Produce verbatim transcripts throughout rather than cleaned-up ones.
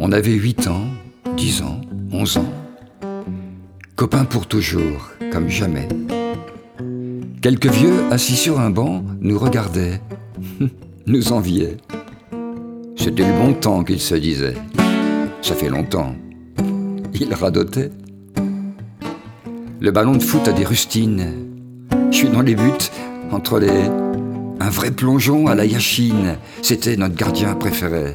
On avait huit ans, dix ans, onze ans. Copains pour toujours, comme jamais. Quelques vieux, assis sur un banc, nous regardaient, nous enviaient. C'était le bon temps qu'ils se disaient. Ça fait longtemps. Ils radotaient. Le ballon de foot a des rustines. Je suis dans les buts, entre les... Un vrai plongeon à la Yachine. C'était notre gardien préféré.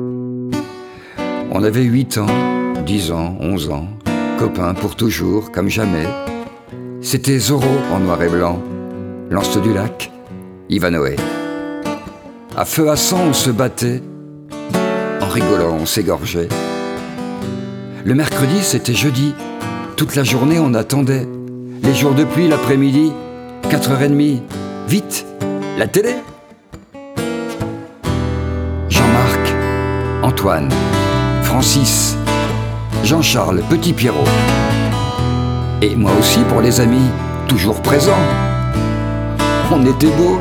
On avait huit ans, dix ans, onze ans. Copains pour toujours, comme jamais. C'était Zorro en noir et blanc. Lance du lac, Ivanoé. À feu à sang, on se battait. En rigolant, on s'égorgeait. Le mercredi, c'était jeudi. Toute la journée, on attendait. Les jours de pluie, l'après-midi, quatre heures trente. Vite, la télé. Jean-Marc, Antoine, Francis, Jean-Charles, Petit Pierrot. Et moi aussi pour les amis, toujours présents. On était beaux.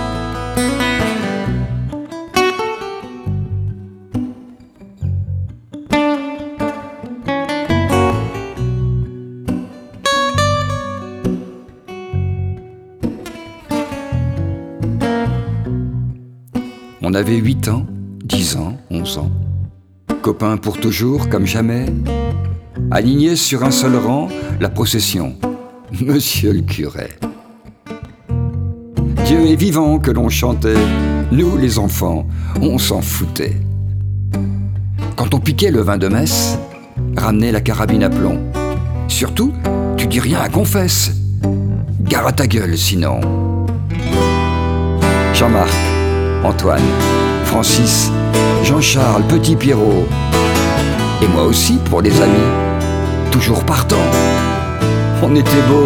On avait huit ans, dix ans, onze ans. Copains pour toujours, comme jamais. Alignés sur un seul rang, la procession. Monsieur le curé. Dieu est vivant que l'on chantait. Nous, les enfants, on s'en foutait. Quand on piquait le vin de messe, ramenait la carabine à plomb. Surtout, tu dis rien à confesse. Gare à ta gueule, sinon. Jean-Marc, Antoine, Francis, Jean-Charles, Petit Pierrot. Et moi aussi pour les amis, toujours partant. On était beaux.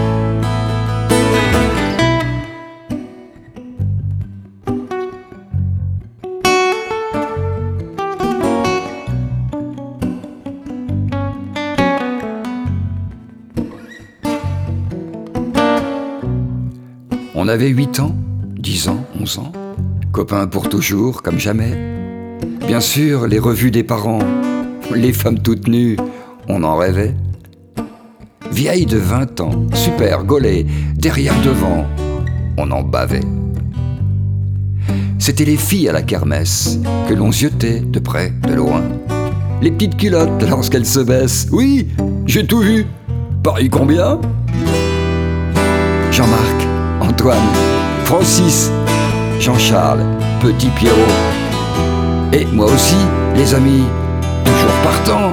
On avait huit ans, dix ans, onze ans. Copains pour toujours, comme jamais. Bien sûr, les revues des parents, les femmes toutes nues, on en rêvait. Vieille de vingt ans, super gaulée, derrière devant, on en bavait. C'était les filles à la kermesse que l'on ziotait de près, de loin. Les petites culottes lorsqu'elles se baissent. Oui, j'ai tout vu. Paris combien? Jean-Marc, Antoine, Francis, Jean-Charles, Petit Pierrot. Et moi aussi, les amis, toujours partants.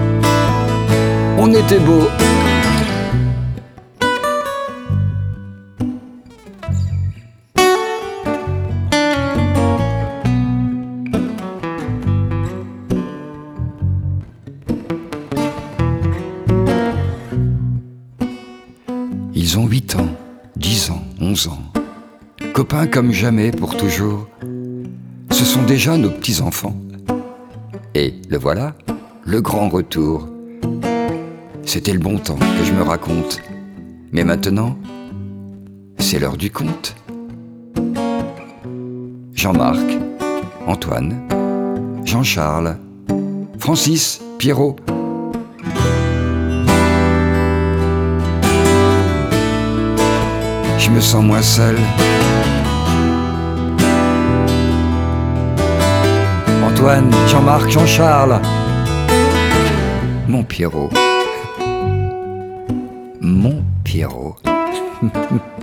On était beaux. Ils ont huit ans, dix ans, onze ans. Copains comme jamais pour toujours. Ce sont déjà nos petits-enfants. Et le voilà, le grand retour. C'était le bon temps que je me raconte. Mais maintenant, c'est l'heure du conte. Jean-Marc, Antoine, Jean-Charles, Francis, Pierrot. Je me sens moins seul. Antoine, Jean-Marc, Jean-Charles. Mon Pierrot. Mon Pierrot.